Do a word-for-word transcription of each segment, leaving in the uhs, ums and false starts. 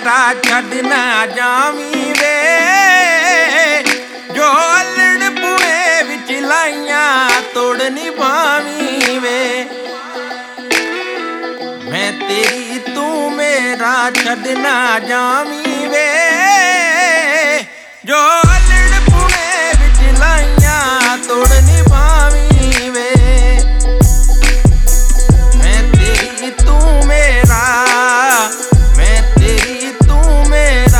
मेरा छड़ ना जावी वे, जो अल्लड़ पुणे विच लाइयां तोड़ नी पावी वे। मैं तेरी तू मेरा छड़ ना जावी वे, जो अल्लड़ पुणे विच लाइयां तोड़ नी पावी वे। मैं तेरी तू मेरा, मैं तेरी तू मेरा।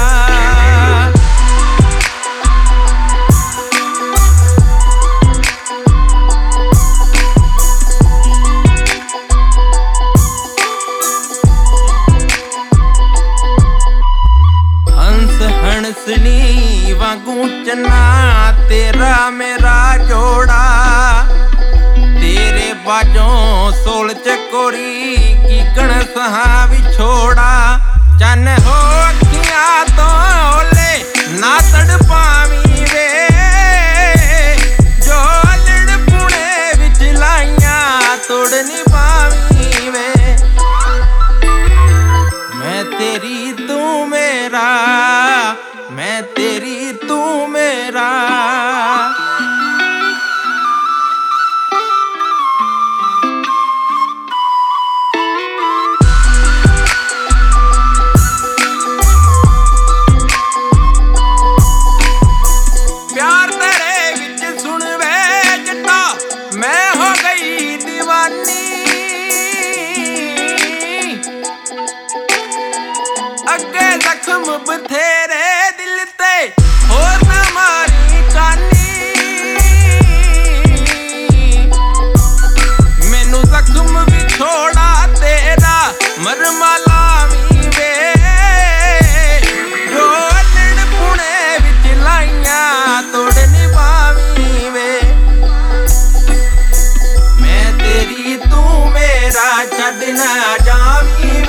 हंस हंसनी वांगू चन्ना तेरा मेरा जोड़ा, तेरे बाजों सोल चकोरी की कण सहा विछोड़ा। चन हो अखियां तो ओले ना तड़ पावी वे, जो अल्लड़ पुणे विच लाइयां तोड़ नी पावी वे। मैं तेरी तू मेरा, मैं तेरी तू मेरा। प्यार तेरे विच सुन वे जट्टा, मैं हो गई दीवानी। अगे जख्म बथेरे दिल ते होर ना मारी कानी, मैनू जख्म भी छोड़ा तेरा मरमा लावी वे, जो अल्लड़ पुणे विच लाइयां तोड़ नी पावी वे। मैं तेरी तू मेरा छड़ ना जावी